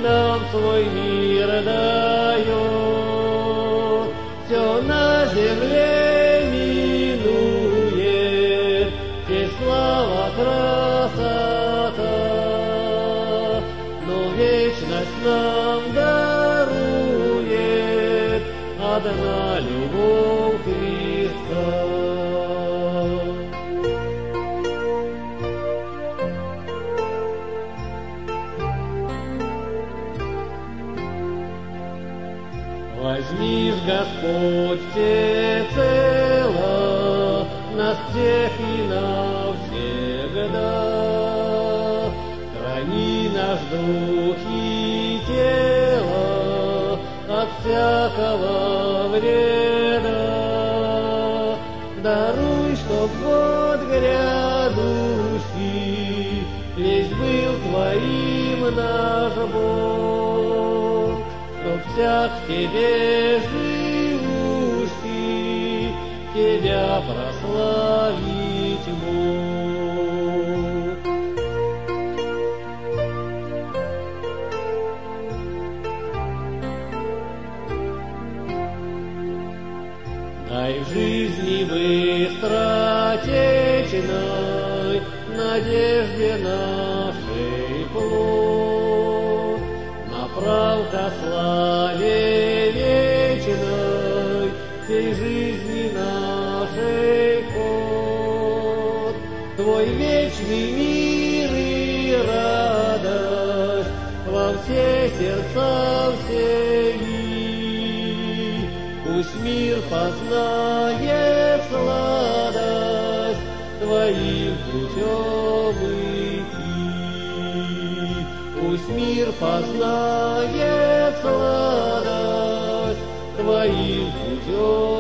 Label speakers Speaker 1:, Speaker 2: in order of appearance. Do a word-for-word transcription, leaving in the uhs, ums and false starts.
Speaker 1: нам свой мир дает. Все на земле минует, здесь слава, красота, но вечность нам дарует одна любовь Христа. Возьми ж, Господь, всецело нас всех и навсегда. Храни наш дух и тело от всякого вреда. Даруй, чтоб год грядущий весь был Твоим наш Бог, чтоб всяк в Тебе живущий Тебя прославить мог. Дай в жизни быстротечной надежде нашей плод, направ ко славе вечной всей жизни нашей ход. Твой вечный мир и радость во все сердца всеи. Пусть мир познает сладость Твоим путем идти. Пусть мир познает сладость Твоим путем